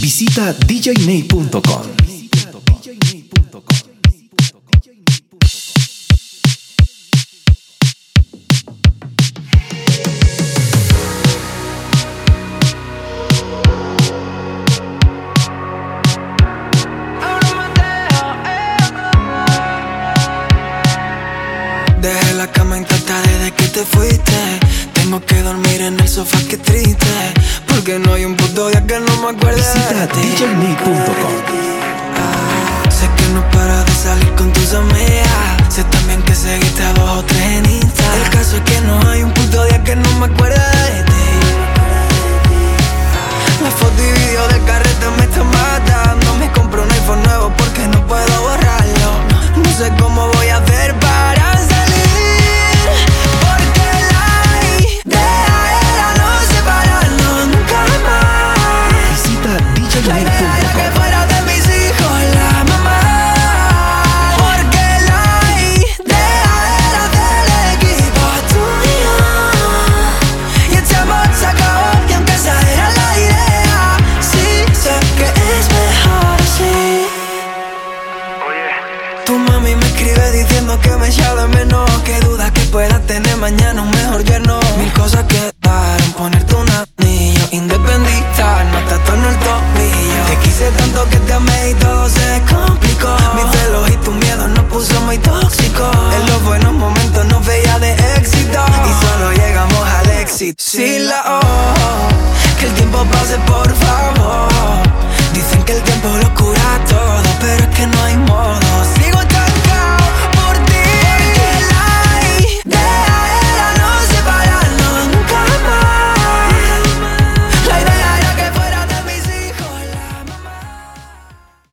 Visita djney.com. Dejé la cama intacta desde que te fuiste. Tengo que dormir en el sofá, qué triste. Porque no hay un puto día que no me acuerde Visita de ti. djney.com. Sé que no paras de salir con tus amigas. Sé también que seguiste a 2 o 3 en Insta. El caso es que no hay un puto día que no me acuerde de ti. La foto y video del carrete me está matando. Me compro un iPhone nuevo porque no puedo borrarlo. No sé cómo voy a hacer para salir, porque la idea era no separarnos nunca más. Visita djney.com.